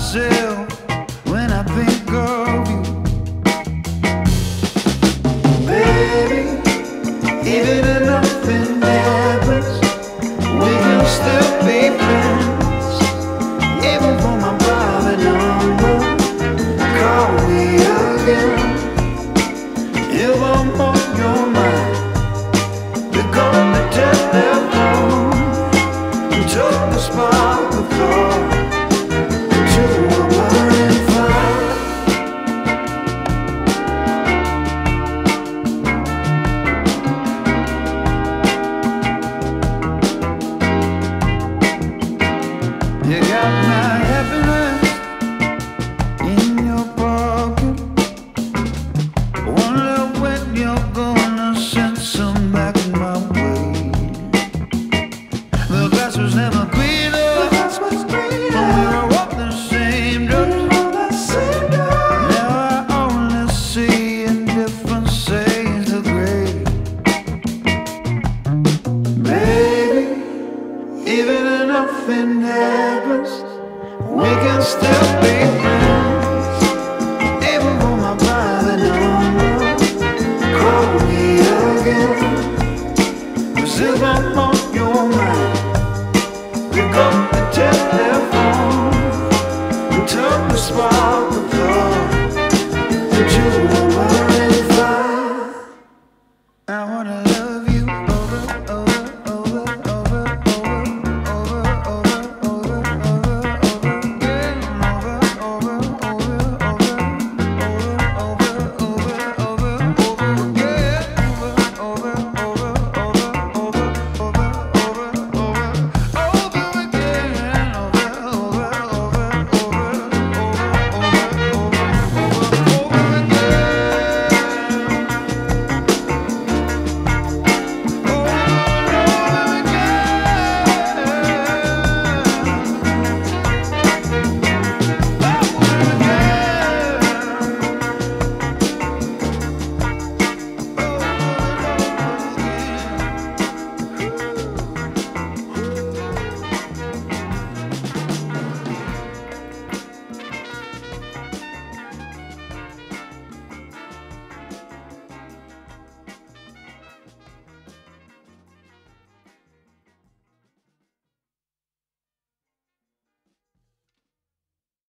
myself when I think of you. Baby, even if nothing happens, we can still be friends. Even for my private number, call me again. If I'm on your mind, pick up the telephone and took the spark of thought to a burning fire. You got my happiness in your pocket. Wonder when you're gonna send some back my way. The grass was never greener when we were walking the same dirt. Now I only see in different shades of gray. Baby, even if nothing happens, we can still be friends.